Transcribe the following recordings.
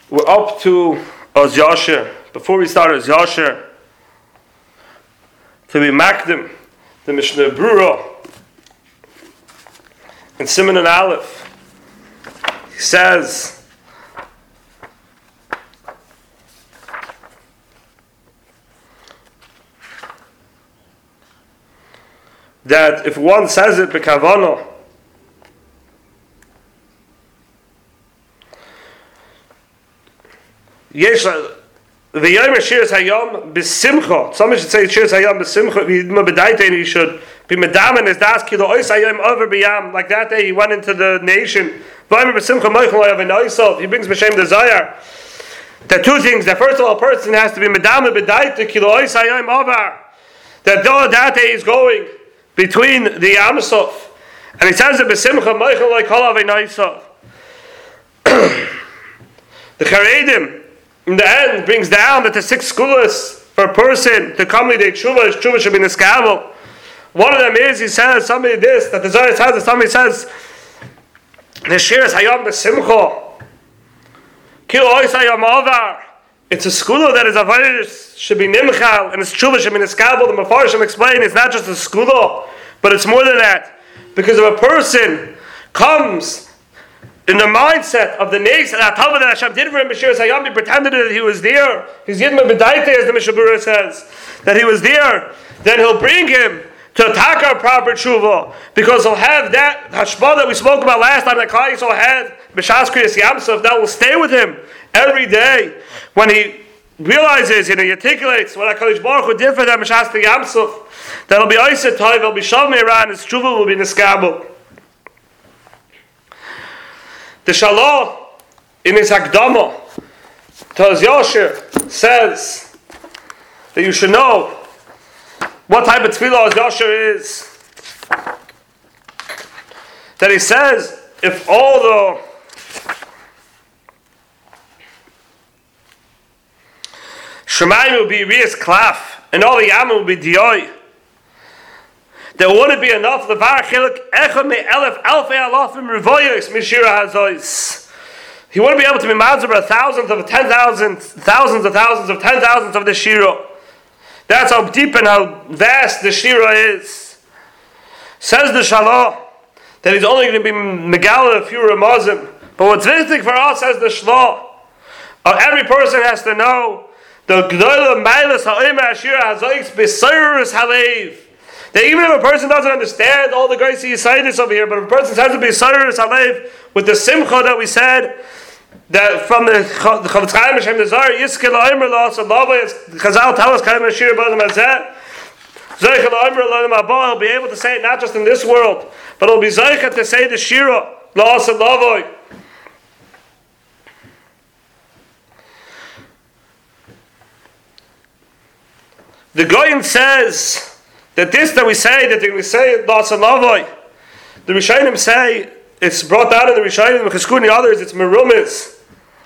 We're up to Oz Yasher. Before we start Oz Yasher, to be Makdim, the Mishnah Brura, in Siman and Aleph, he says that if one says it b'kavana, the Yom Shiras Hayom b'simcha. Somebody should say Shiras Hayom b'simcha. He should be medamen as das kilo ois Hayom over b'yam. Like that day he went into the nation. V'ayim b'simcha moichel oyav enoisov. He brings b'shem desire. There are two things. That first of all, a person has to be medamen b'daita kilo ois Hayom over. That day is going between the Yamsov, and he says that b'simcha moichel oyav enoisov. The Charedim in the end brings down that the 6 skulas for a person to come to the tshuva should be niskabel. One of them is, he says, somebody this, that the Zohar says, somebody says, the shiras hayom b'simcha, kilo ois hayom avar. It's a skula that is avodas should be nimchal, and its tshuva should be niskabel. The Mefarshim explain it's not just a skula, but it's more than that. Because if a person comes in the mindset of the next that Hashem did for him, B'shiras Hayom, he pretended that he was there. He's Yidma B'daite, as the Mishnah Berurah says, that he was there. Then he'll bring him to attack our proper tshuva, because he'll have that hashpah that we spoke about last time, that Klal Yisrael had, B'shas Kriyas Yamsuf, that will stay with him every day. When he realizes, he articulates what HaKadosh Baruch Hu did for them, B'shas Yamsuf, that'll be Oiseh Tov, he'll be Shalom Eiran, his tshuva will be Niskabel. The Shalah in his Hakdama to Oz Yasher says that you should know what type of tefillah Oz Yasher is. That he says, if all the Shemayim will be Riyas Klaf and all the Yamim will be Diyoi, there wouldn't be enough levar chiluk echad me elef alfei alafim revoyos mishira hazois. He wouldn't be able to be mazber thousands of 10,000, thousands of 10,000s of the shira. That's how deep and how vast the shira is. Says the Shalah that he's only going to be megala a few ramazim. But what's visiting for us, says the Shalah, every person has to know the gdola meilas ha'omer ashira hazois b'soyrus halev. That even if a person doesn't understand all the grace he cited over here, but if a person has to be Sayrus Halev with the Simcha that we said, that from the Chavetz Chaim Hashem the Zohar, Yiskel Omer Lo, so Lava, Chazal tell us, Kaim Ashir B'Adam Hazeh, Zoichel Omer Lo Mabah, he'll be able to say it not just in this world, but he'll be Zoichet to say the Shira, Lo, so Lava. The Goyen says that this that we say, that we say lots of lavoi, the Rishonim say it's brought down in the Rishonim, the Cheskun, the others, it's merumis.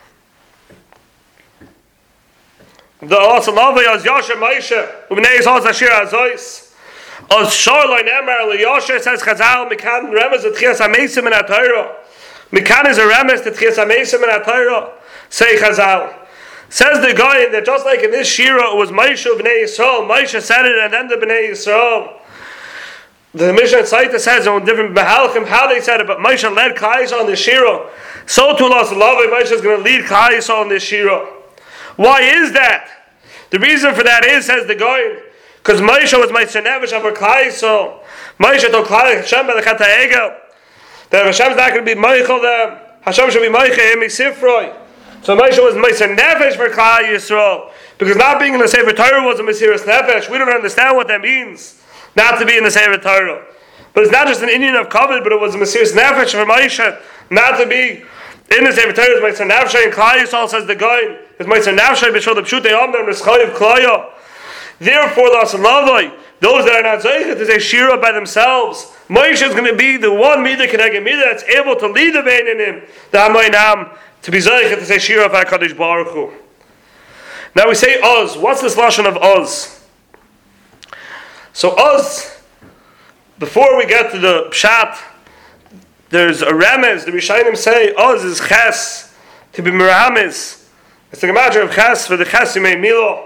The lots of lavoi as Yasher Moshe, Ubnei Yisrael Zashir Azois, as Sharloi Nemar Yasher says Chazal Mikan Remes the Tchias Hamesim in Atayra. Mikan is a Remes the Tchias Hamesim in Atayra. Say Chazal. Says the guy that just like in this Shira it was Moshe B'nai Yisrael, Moshe said it and then the B'nai Yisrael. The Mishnah Tzayta says on different Behalchim how they said it, but Moshe led Klal Yisrael on the Shira. So to Las Lava, Moshe is going to lead Klal Yisrael on this Shira. Why is that? The reason for that is, says the guy, because Moshe was Moshe Nevesh over Klal Yisrael. Moshe told Klal Hashem by the Chet HaEgel that Hashem's not going to be Meichel them. Hashem should be Meichel him Sifroi. So Moshe was Moshe Nefesh for Klal Yisrael, because not being in the Sefer Torah was a Mesiras Nefesh. We don't understand what that means, not to be in the Sefer Torah. But it's not just an Indian of Kavod, but it was a Mesiras Nefesh for Moshe, not to be in the Sefer Torah. It's Moshe Nefesh, and Klal Yisrael says the guy, it's Moshe Nefesh, b'shol the Pshutei Omner, Neschayiv Klaya. Therefore, those that are not Zeicha to say Shira by themselves, Moshe is going to be the one Midah Keneged Midah that's able to lead the Bein in him, the Hamoinam, to be Zeicha to say Shira of HaKadosh Baruch Hu. Now we say Oz. What's this lashon of Oz? So Oz, before we get to the Pshat, there's a remez. The Rishonim say Oz is Ches, to be Merames. It's like a matter of ches for the ches you made milo.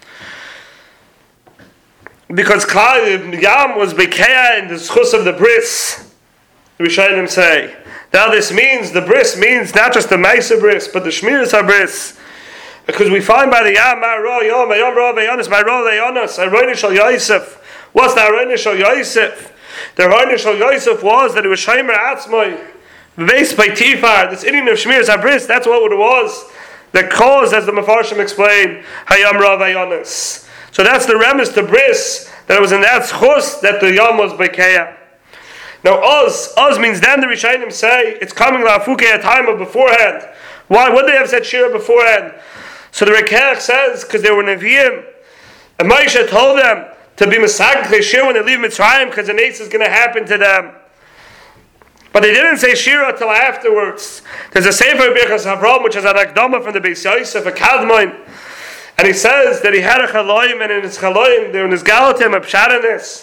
Because Klal Yam was bekeya in the schus of the bris. The Rishonim say. Now this means, the bris means not just the Meisa bris, but the Shmiras HaBris. Because we find by the Yam, Ma'ro Yom, Yom Ro Ve'yonis, Ma'ro Ve'yonis, Aroni Shal Yosef. What's the Aroni Shal Yosef? The Aroni Shal Yosef was that it was Shomer Atzmai, based by Tifar, this Indian of Shmiras HaBris, that's what it was. That caused, as the Mefarshim explained, Hayam Ra Ve'yonis. So that's the remes to bris, that it was in that schus that the Yom was bekeya. Now Oz means then the Rishonim say it's coming la'afuke a time of beforehand. Why would they have said Shira beforehand? So the Rekech says because they were Nevi'im, and Moshe told them to be Masagach Shira when they leave Mitzrayim because the nace is going to happen to them. But they didn't say Shira till afterwards. There's a Sefer Birchas Avram which is an Akdama from the Beis Yosef, a Kadmon, and he says that he had a Chaloim, and in his Chaloim, there in his Galatim, a Pshadanis.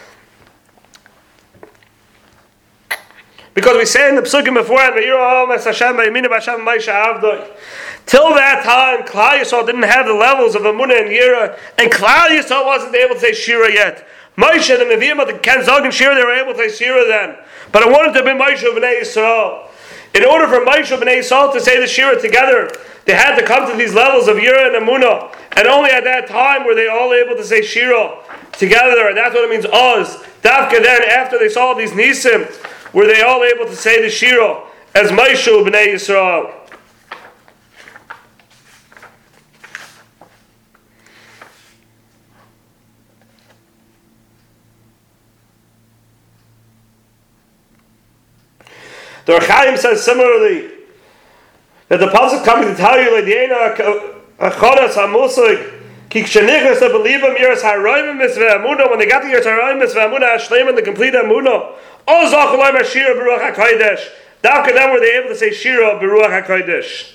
Because we say in the Psukim beforehand, till that time, Klal Yisrael didn't have the levels of Amunah and Yira, and Klal Yisrael wasn't able to say Shira yet. Moshe, the Nevi'im of the Ken Zog and Shira, they were able to say Shira then. But it wanted to be Moshe of Bnei Yisrael. In order for Moshe of Bnei Yisrael to say the Shira together, they had to come to these levels of Yira and Amunah. And only at that time were they all able to say Shira together. And that's what it means, Oz. Davka then, after they saw these Nisim, were they all able to say the Shira as Moshe of Bnei Yisrael. The Rechaim says similarly that the pasuk coming to tell you like the achodas hamusig ki kshenichas to believe him years haroim misveh amuna when they got the years haroim misveh amuna ashleim and the complete amuna all zacholim ashira beruach hakodesh. Davka them were they able to say shira beruach hakodesh.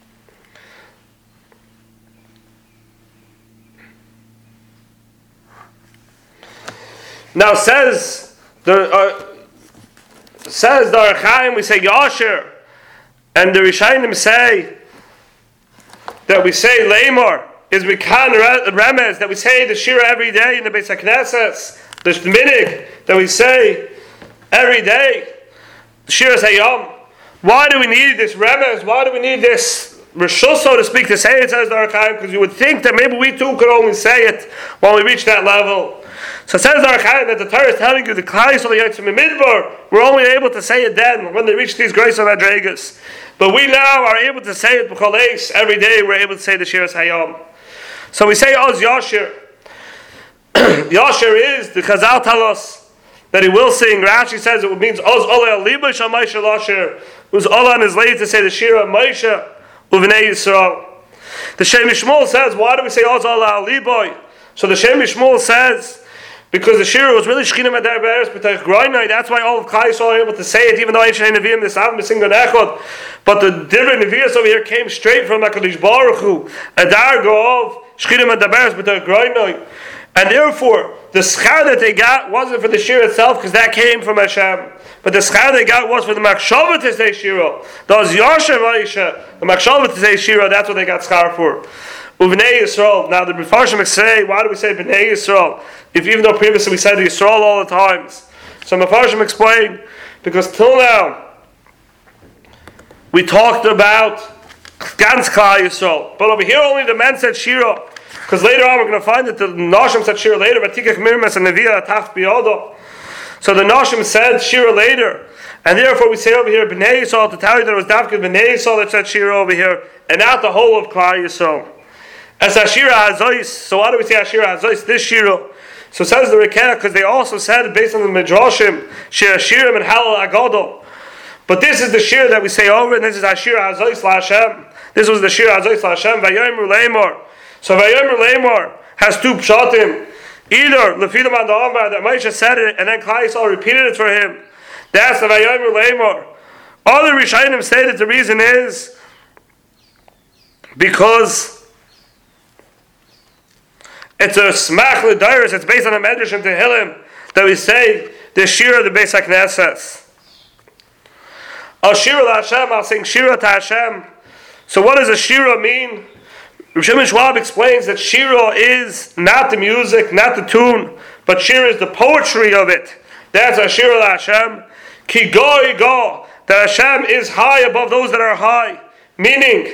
Now says the Rechaim, we say Yasher, and the Rishonim say that we say Lamor is we can remez that we say the Shira every day in the Beis HaKnesses, the Minig that we say every day, the Shira Hayom. Why do we need this remez? Why do we need this Rishus, so to speak, to say it, says the Rechaim? Because you would think that maybe we too could only say it when we reach that level. So it says the Rechaim that the Torah is telling you the Klal Yisrael Yotzim Midbar were only able to say it then when they reached these grace of Adregas. But we now are able to say it b'choleis every day. We're able to say the Shiras Hayom. So we say Oz Yashir. Yashir is the Chazal tell us that he will sing. Rashi says it means Oz Ola Liba Shamay Shalashir. Who's Ola on his lady to say the Shira Moshe Uvnei Yisrael. The Shem Yishmol says, why do we say Oz Ola Liboy? So the Shem Yishmol says, because the Shira was really Shechina Madar Be'eres B'tach Groinai, that's why all of Klal Yisrael are able to say it, even though Eish Nevi'im this Avim Singon Echad. But the different Nevi'as over here came straight from HaKadosh Baruch Hu, Adar Go'ov, Shechina Madar Be'eres B'tach Groinai. And therefore, the schar that they got wasn't for the Shira itself, because that came from Hashem. But the schar they got was for the Machshava to say Shira. Those Yashem Aisha, the Machshava to say Shira, that's what they got schar for. Uvnei Yisrael. Now the Mefarshim say, why do we say Bnei Yisrael? If even though previously we said Yisrael all the times. So Mefarshim explain, because till now, we talked about Gans Klal Yisrael. But over here only the men said Shira. Because later on we're going to find that the Nashim said Shira later, but Tikach Mirmes and Nevi'ah Taft Biyodo. So the Nashim said Shira later. And therefore we say over here Bnei Yisrael to tell you that it was Davka Bnei Yisrael that said Shira over here, and not the whole of Klal Yisrael. As Ashira Hazois, so why do we say Ashira Hazois? This Shira. So says the Rekeh, because they also said based on the Midrashim, Shira Shirim and Halal Agodo. But this is the Shira that we say over, and this is Ashira Hazois La Hashem. This was the Shira Hazois La Hashem, Vayomer Leimor. So Vayomer Leimor has two pshatim. Either Lefidim and the Omar that Moshe said it, and then Klal Yisrael repeated it for him. That's the Vayomer Leimor. Other Rishonim say that the reason is because it's a smach l'dairis. It's based on a medrash in Tehillim that we say the Shira the Beis HaKnesses. Al Shira LaHashem, I'll sing Shira to Hashem. So what does a Shira mean? Rav Shimon Schwab explains that Shira is not the music, not the tune, but Shira is the poetry of it. That's Ashira la Hashem. Ki goi go, that Hashem is high above those that are high. Meaning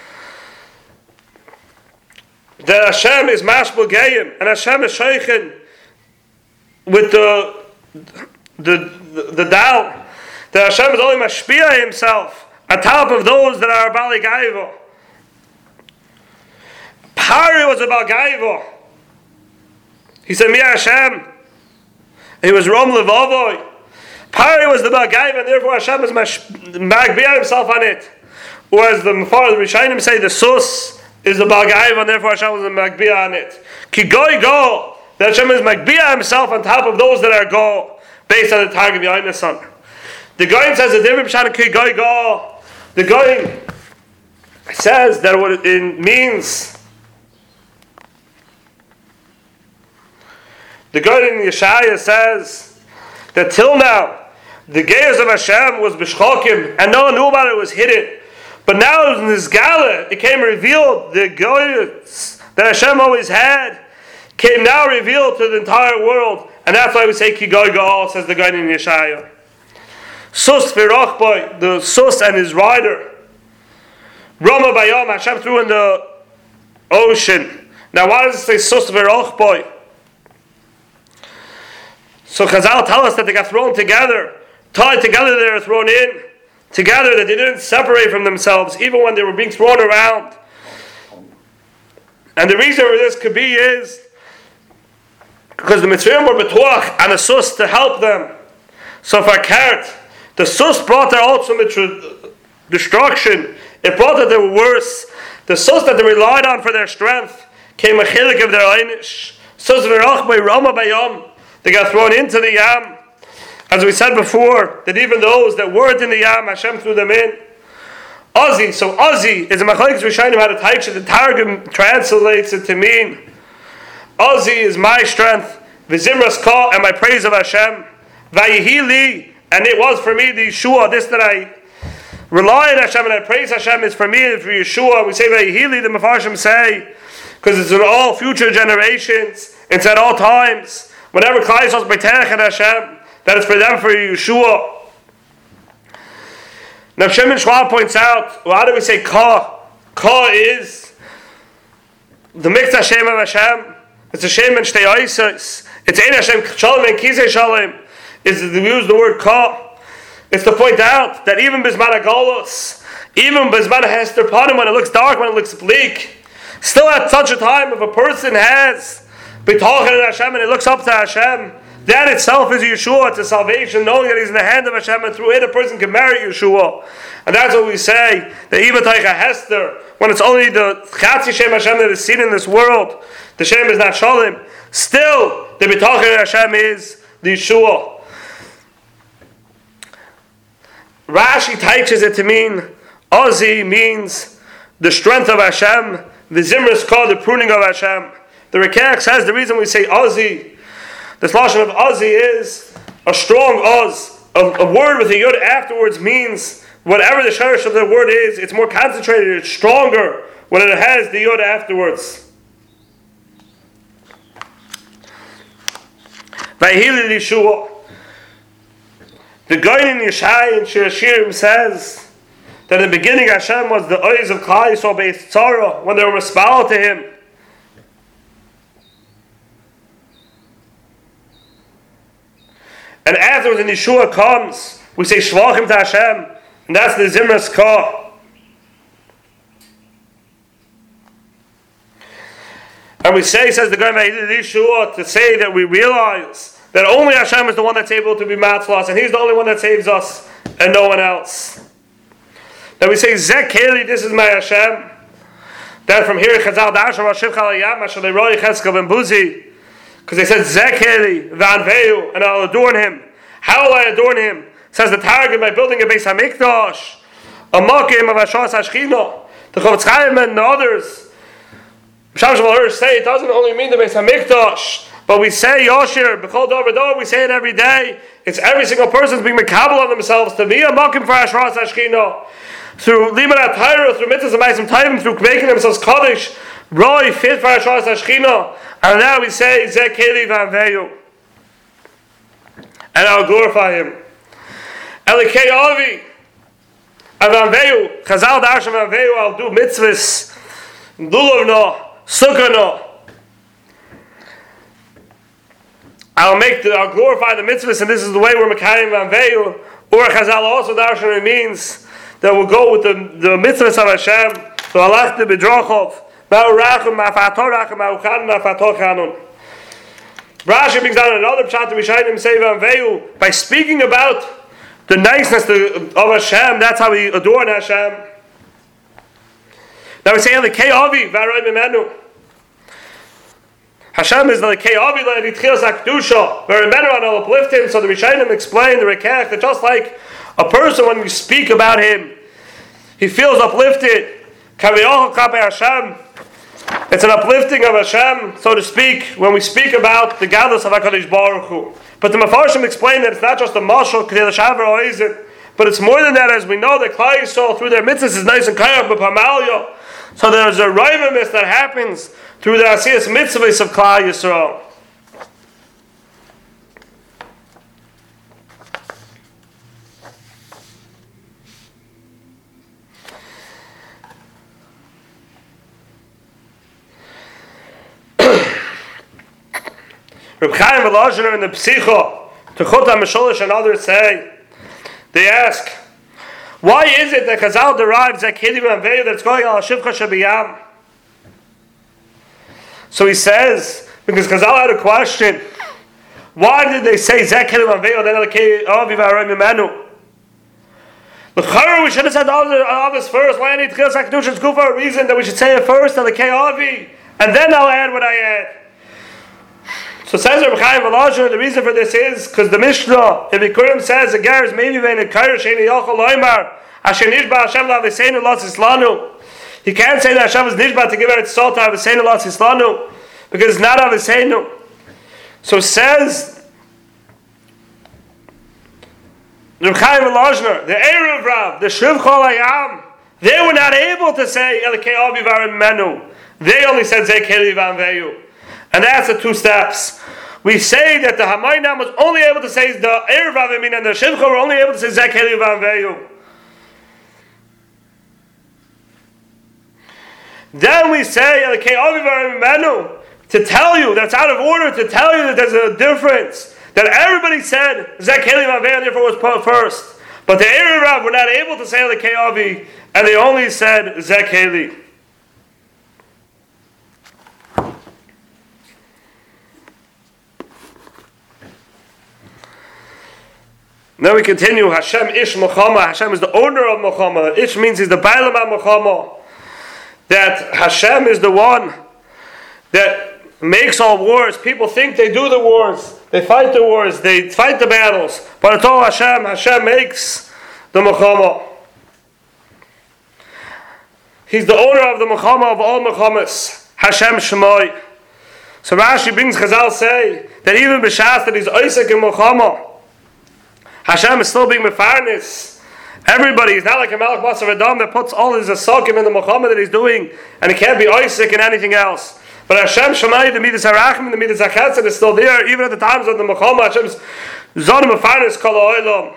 that Hashem is mashbul geim, and Hashem is sheichen with the down. That Hashem is only mashpia himself on top of those that are bali gaiva. Pari was about gaiva. He said, Mi Hashem. He was Rom Levavoy. Pari was the Bagaiva, and therefore Hashem is Magbia himself on it. Whereas the Rishayim say the Sus is the Bagaiva, and therefore Hashem was the Magbia on it. Ki Goi Go, that Hashem is Magbia himself on top of those that are Go, based on the Targum Yonasan. The Goyim says the different Pshat Ki Goi Go. The Goyim says that what it means. The Goyim in Yeshaya says that till now, the Geirs of Hashem was b'shchokim, and no one knew about it, it was hidden. But now in this Gala, it came revealed, the Geirs that Hashem always had, came now revealed to the entire world. And that's why we say Ki Goi Gal, says the Goyim in Yeshaya. Sus v'rochboi, the Sus and his rider. Roma bayom, Hashem threw in the ocean. Now why does it say Sus v'rochboi? So Chazal tell us that they got thrown together, tied together, they were thrown in, together, that they didn't separate from themselves, even when they were being thrown around. And the reason for this could be is because the Mitzrayim were betuach and a sus to help them. So for Kert, the sus brought their ultimate destruction. It brought that they were worse. The sus that they relied on for their strength came a chilik of their einish. Sus v'rach by Rama bayom. They got thrown into the Yam. As we said before, that even those that weren't in the Yam, Hashem threw them in. Ozzy, so Ozzy is a machlokes Rishonim how to teach it. The Targum translates it to mean Ozzy is my strength, v'zimras ka, and my praise of Hashem, v'yihi li, and it was for me the Yeshua, this that I rely on Hashem and I praise Hashem is for me and for Yeshua. We say v'yihi li, the Mefarshim say, because it's in all future generations, it's at all times. Whenever Klal Yisrael is B'terech and Hashem, that is for them, for Yeshua. Now Shimon Schwab points out, well, how do we say Ka? Ka is the mixed Hashem of Hashem. It's Hashem and Shtei Oisos. It's Ein Hashem Shalom and Kisei Shalom. Is to use the word Ka. It's to point out that even Bizman HaGolos, even Bizman HaHester Panim, when it looks dark, when it looks bleak, still at such a time, if a person has B'tachin in Hashem and he looks up to Hashem, that itself is Yeshua. It's a salvation, knowing that he's in the hand of Hashem, and through it a person can merit Yeshua. And that's what we say, that even Taicha Hester, when it's only the Chatzi Shem Hashem that is seen in this world, the Shem is not Shalom, still the B'tachin in Hashem is the Yeshua. Rashi teaches it to mean, Ozzy means the strength of Hashem, the Zimras called the pruning of Hashem. The Rekach says the reason we say Ozzy, this lashon of Ozzy is a strong Oz. A word with a yud afterwards means whatever the shirish of the word is, it's more concentrated, it's stronger when it has the yud afterwards. Vayhili Yeshua. The Goyin in Yeshai and Shir Shirim says that in the beginning Hashem was the eyes of Klal Yisrael Beis Tzara when they were responded to him. And afterwards, when Yeshua comes, we say Shlachim to Hashem, and that's the Zimras Ka. And we say, says the guy Yeshua, to say that we realize that only Hashem is the one that's able to be matzlas, and He's the only one that saves us, and no one else. Then we say Zek Keli, this is my Hashem. Then from here, Chazal Dashar Rashiv Chalayam Mashalei Roy Cheskel Ben Buzi. Because they said Zekeli Vanveu, and I'll adorn him. How will I adorn him? Says the Targum, by building a Beis Hamikdash, a Makim of Ashras Hashchina. The Chofetz Chaim and the others, Sham Shabbat say it doesn't only mean the Beis Hamikdash, but we say Yoshir, B'chol Dor V'dor, we say it every day. It's every single person's being mekabel on themselves to be a Makim for Ashras Hashchina. through Limanat Torah, through Mitzvahs and Ma'asim Tovim, through making themselves Kaddish, Roy, fit for Hashras Hashchina, and now we say, Zeh Keli V'Anveyu, and I'll glorify him. Elikei Avi, V'Anveyu, Chazal Darshan V'Anveyu, I'll do mitzvahs, Lulavno, Sukkano, I'll glorify the mitzvahs, and this is the way we're Mekayim V'Anveyu. Or Chazal also Darshan, it means that we'll go with the mitzvahs of Hashem, so Alach de B'drachov, Ma'urachim, Ma'afatorachim, Ma'uchanan, Ma'afatochanun. Rashi brings down another pshat to Rishayim say V'Anveyu, by speaking about the niceness of Hashem, that's how we adorn Hashem. Now we say Elikei Avi V'Aroi Mimenu. Hashem is the Elikei Avi L'Yitchilas HaKdusha V'Rimenu, and I'll uplift him. So the Rishayim explain the Rekech that just like a person, when we speak about him, he feels uplifted. Kaviyachol Kapei Hashem. It's an uplifting of Hashem, so to speak, when we speak about the gadlus of HaKadosh Baruch Hu. But the Mefarshim explain that it's not just a mashal, but it's more than that, as we know that Klal Yisrael, through their mitzvahs, is nice and kayach b'pamalya. So there's a rivamis that happens through the asiyas mitzvahs of Klal Yisrael. Reb Chaim Volozhiner in the Psicho, Techut HaMesholish and others say, they ask, why is it that Chazal derives that Keli V'Anveyu that's going on Shivcha Shabiyam? So he says, because Chazal had a question, why did they say Zeh Keli V'Anveyu then Elikei Avi V'Aroi Mimenu? We should have said all this first. Why any Tchilas HaKdusha? It's good for a reason that we should say it first, Elikei Avi, and then I'll add what I add. So says Reb Chaim Volozhiner, the reason for this is because the Mishnah, if Ikurim says the Ger is maybe vein a Kair Sheni Yochel Loimar Asher Nishba Hashem LaViseinu Los Islanu. He can't say that Hashem is Nishba to give Eretz Yisrael to Aviseinu Los Islanu because it's not Aviseinu. So says Reb Chaim Volozhiner, the Erev Rav, the Shuv Chol Hayam, they were not able to say Elikei Avi V'Aroi Mimenu. They only said Zeh Keli V'Anveyu. And that's the two steps. We say that the Hamaynam was only able to say the Erev Rav and the Shivcha were only able to say Zeh Keli V'Anveyu. Then we say Elikei Avi V'Aroi Mimenu to tell you, that's out of order, to tell you that there's a difference. That everybody said Zeh Keli V'Anveyu and therefore was put first. But the Erev Rav were not able to say Elikei Avi and they only said Zeh Keli. Now we continue. Hashem Ish Mochama. Hashem is the owner of Mochama. Ish means he's the Bailam Mochama. That Hashem is the one that makes all wars. People think they do the wars. They fight the wars. They fight the battles. But it's all Hashem. Hashem makes the Mochama. He's the owner of the Mochama of all Mochamas. Hashem Shemai. So Rashi brings Chazal say that even B'Shas that he's Isaac in Mochama, Hashem is still being mefarnis. Everybody is not like a Malach Basar Adam that puts all his asakim in the Muhammad that he's doing, and he can't be Isaac in anything else. But Hashem Shemai, the Midas Harachim, the Midas Hachesed is still there, even at the times of the Muhammad. Hashem's Zon mefarnis kol ha'olam.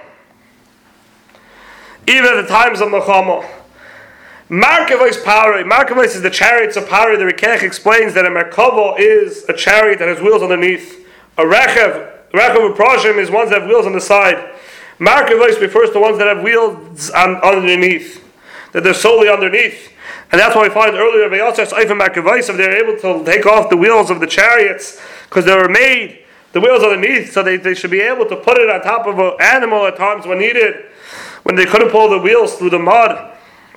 Even at the times of Muhammad. Markavos Paroi. Markavos is the chariots of Paroi. The Rikech explains that a Merkava is a chariot that has wheels underneath. A Rechev of Proshim is ones that have wheels on the side. Markavos refers to ones that have wheels underneath, that they're solely underneath. And that's why we find earlier, if they're able to take off the wheels of the chariots, because they were made, the wheels underneath, so they should be able to put it on top of an animal at times when needed, when they couldn't pull the wheels through the mud.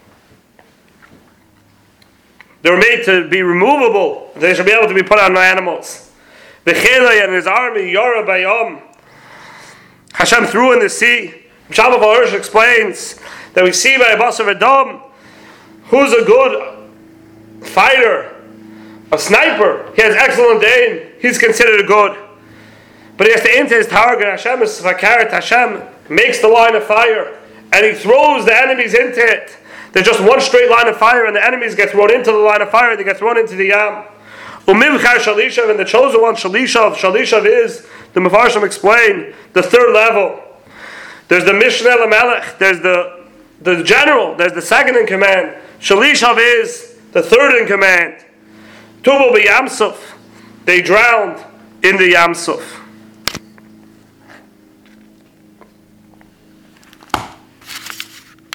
They were made to be removable. They should be able to be put on animals. The Chelai and his army, Yora Bayom, Hashem threw in the sea. Shabbat Hirsch explains that we see by Basar Adam, who's a good fighter, a sniper. He has excellent aim. He's considered a good. But he has to aim to his target. Hashem is Fakaret. Hashem makes the line of fire, and he throws the enemies into it. There's just one straight line of fire, and the enemies get thrown into the line of fire, they get thrown into the Yam. Umivchar Shalishav, and the chosen one, Shalishav is, the Mefarshim explain, the third level. There's the Mishneh Lamelech, there's the general, there's the second in command. Shalishav is the third in command. Tubu b'Yamsuf, they drowned in the Yamsuf.